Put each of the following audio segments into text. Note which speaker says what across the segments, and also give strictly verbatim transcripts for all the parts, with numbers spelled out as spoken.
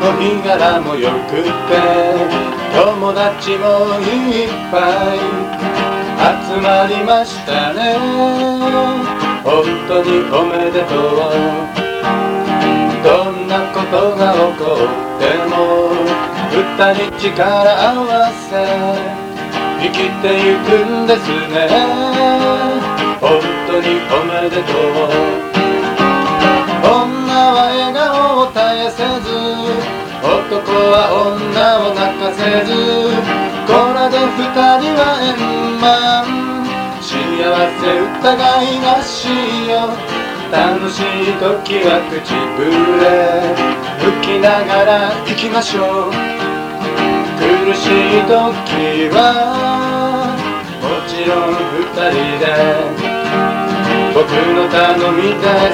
Speaker 1: の日柄もよくて友達もいっぱい集まりましたね。本当におめでとう。どんなことが起こっても二人力合わせ生きてゆくんですね。本当におめでとう。女は笑顔を絶やせず男は女を泣かせずこれで二人は円満幸せ疑いなしよ。楽しい時は口ぶれ吹きながら行きましょう。苦しい時はもちろん二人で僕の頼みです。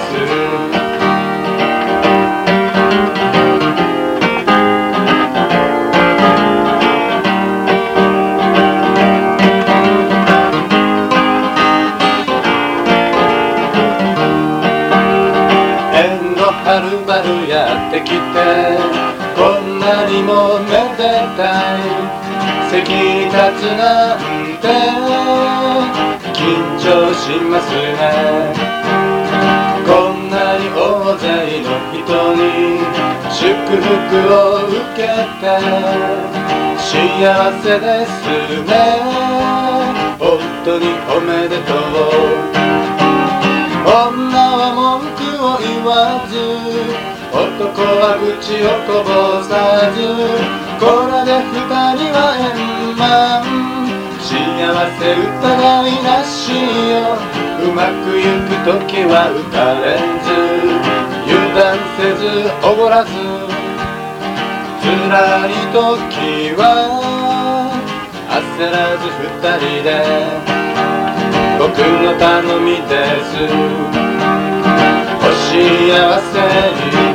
Speaker 1: はるばるやってきてこんなにもめでたい席に立つなんて緊張しますね。こんなに大勢の人に祝福を受けて幸せですね。本当におめでとう。女は文句を言わず男は愚痴をこぼさずこれで二人は円満幸せ疑いなしよ。うまくゆく時は浮かれず油断せずおごらず辛い時は焦らず二人で僕の頼みです。お幸せに